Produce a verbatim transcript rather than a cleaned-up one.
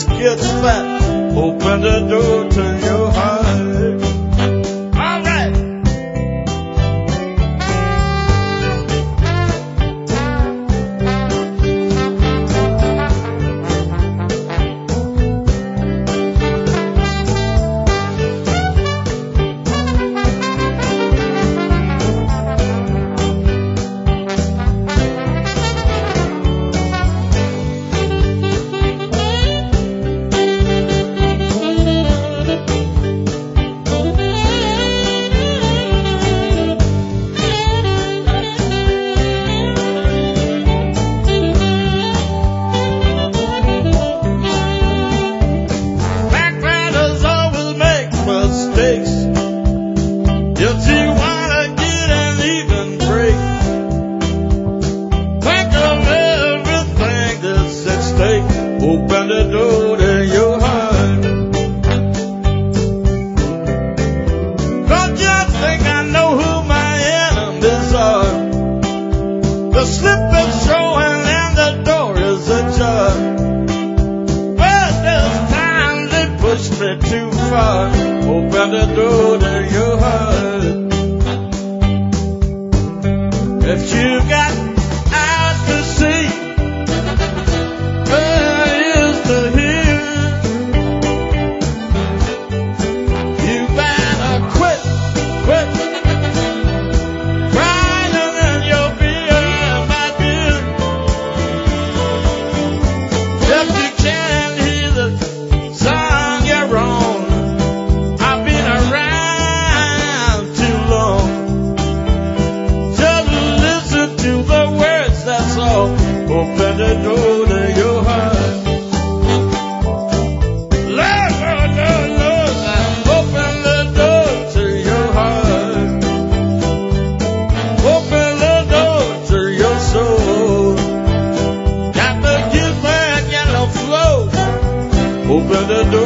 just gets fat. Open the door to your heart. All right. If you wanna get an even break, think of everything that's at stake. Open the door to your heart. Don't you think I know who my enemies are? The slip is showing and the door is ajar. But there's times they push me too far. Open the door to your heart. If you got eyes to see, ears to hear, you better quit, quit crying in your beer, my dear. If you can't hear the song you're on, I've been around too long. To the words, that's all. Open the door to your heart. Lord, Lord, Lord, Lord, open the door to your heart. Open the door to your soul. Got to give that yellow flow. Open the door.